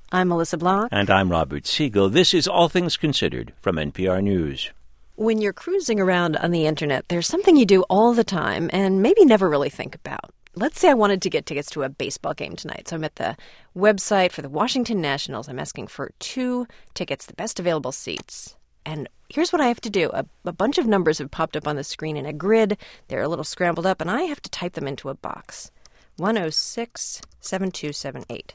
I'm Melissa Block. And I'm Robert Siegel. This is All Things Considered from NPR News. When you're cruising around on the internet, there's something you do all the time and maybe never really think about. Let's say I wanted to get tickets to a baseball game tonight. So I'm at the website for the Washington Nationals. I'm asking for 2 tickets, the best available seats. And here's what I have to do. A bunch of numbers have popped up on the screen in a grid. They're a little scrambled up, and I have to type them into a box. 106-7278.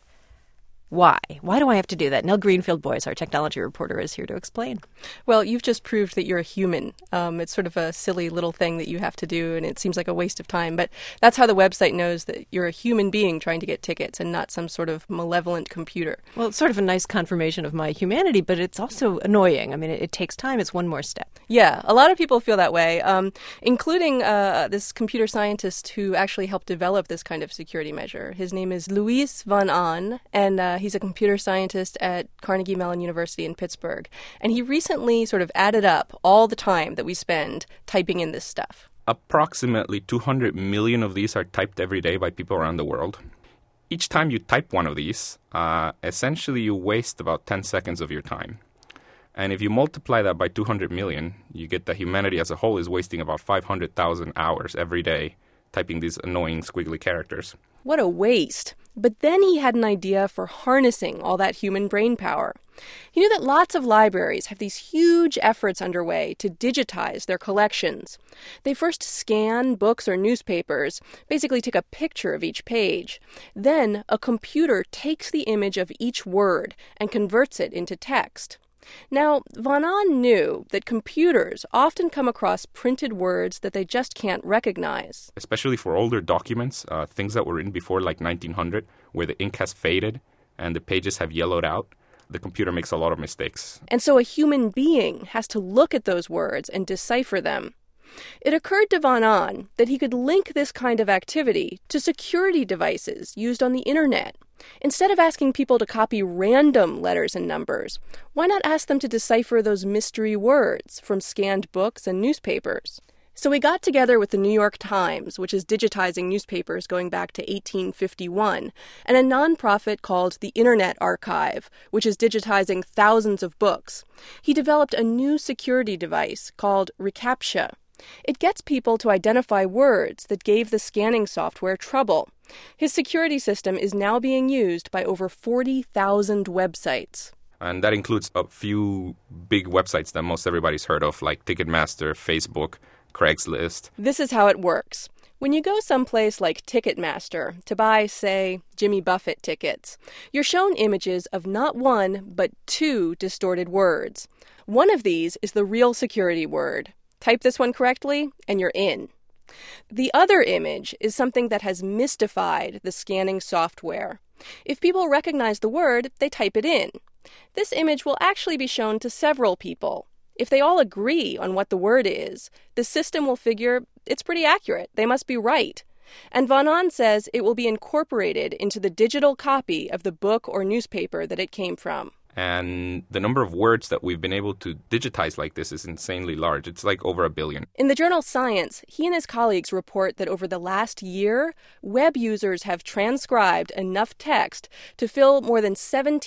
Why? Why do I have to do that? Nell Greenfield-Boyce, our technology reporter, is here to explain. Well, you've just proved that you're a human. It's sort of a silly little thing that you have to do, and it seems like a waste of time. But that's how the website knows that you're a human being trying to get tickets and not some sort of malevolent computer. Well, it's sort of a nice confirmation of my humanity, but it's also annoying. I mean, it takes time. It's one more step. Yeah, a lot of people feel that way, including this computer scientist who actually helped develop this kind of security measure. His name is Luis van Ahn, and he's a computer scientist at Carnegie Mellon University in Pittsburgh. And he recently sort of added up all the time that we spend typing in this stuff. Approximately 200 million of these are typed every day by people around the world. Each time you type one of these, essentially you waste about 10 seconds of your time. And if you multiply that by 200 million, you get that humanity as a whole is wasting about 500,000 hours every day typing these annoying squiggly characters. What a waste. But then he had an idea for harnessing all that human brain power. He knew that lots of libraries have these huge efforts underway to digitize their collections. They first scan books or newspapers, basically take a picture of each page. Then a computer takes the image of each word and converts it into text. Now, van Ahn knew that computers often come across printed words that they just can't recognize. Especially for older documents, things that were written before like 1900, where the ink has faded and the pages have yellowed out, the computer makes a lot of mistakes. And so a human being has to look at those words and decipher them. It occurred to van Ahn that he could link this kind of activity to security devices used on the internet. Instead of asking people to copy random letters and numbers, why not ask them to decipher those mystery words from scanned books and newspapers? So we got together with the New York Times, which is digitizing newspapers going back to 1851, and a nonprofit called the Internet Archive, which is digitizing thousands of books. He developed a new security device called reCAPTCHA. It gets people to identify words that gave the scanning software trouble. His security system is now being used by over 40,000 websites. And that includes a few big websites that most everybody's heard of, like Ticketmaster, Facebook, Craigslist. This is how it works. When you go someplace like Ticketmaster to buy, say, Jimmy Buffett tickets, you're shown images of not one, but 2 distorted words. One of these is the real security word. Type this one correctly, and you're in. The other image is something that has mystified the scanning software. If people recognize the word, they type it in. This image will actually be shown to several people. If they all agree on what the word is, the system will figure it's pretty accurate. They must be right. And van Ahn says it will be incorporated into the digital copy of the book or newspaper that it came from. And the number of words that we've been able to digitize like this is insanely large. It's like over 1 billion. In the journal Science, he and his colleagues report that over the last year, web users have transcribed enough text to fill more than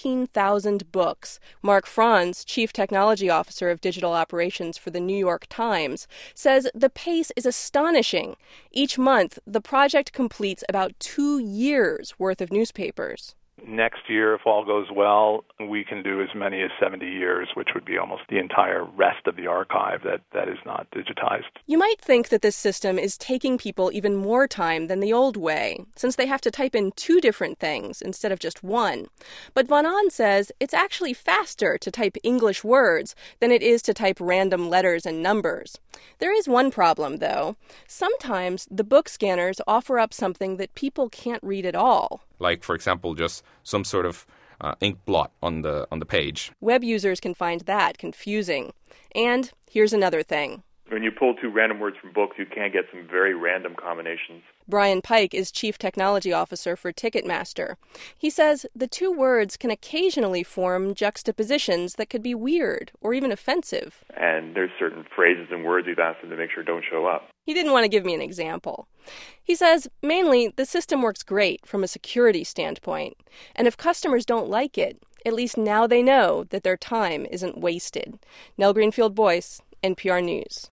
17,000 books. Mark Franz, chief technology officer of digital operations for the New York Times, says the pace is astonishing. Each month, the project completes about 2 years' worth of newspapers. Next year, if all goes well, we can do as many as 70 years, which would be almost the entire rest of the archive that is not digitized. You might think that this system is taking people even more time than the old way, since they have to type in 2 different things instead of just one. But van Ahn says it's actually faster to type English words than it is to type random letters and numbers. There is one problem, though. Sometimes the book scanners offer up something that people can't read at all. Like, for example, just some sort of ink blot on the page. Web users can find that confusing. And here's another thing. When you pull 2 random words from books, you can get some very random combinations. Brian Pike is Chief Technology Officer for Ticketmaster. He says the 2 words can occasionally form juxtapositions that could be weird or even offensive. And there's certain phrases and words we've asked them to make sure don't show up. He didn't want to give me an example. He says, mainly, the system works great from a security standpoint. And if customers don't like it, At least now they know that their time isn't wasted. Nell Greenfield Boyce, NPR News.